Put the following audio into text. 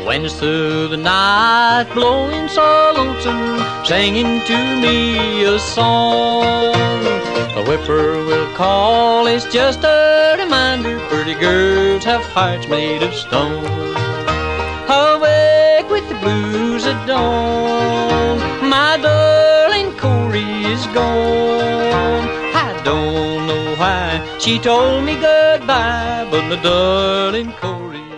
Winds through the night, blowing so lonesome, singing to me a song. A whippoorwill call is just a reminder, pretty girls have hearts made of stone. Awake with the blues at dawn, my darling Corey is gone. I don't know why she told me goodbye, but my darling Corey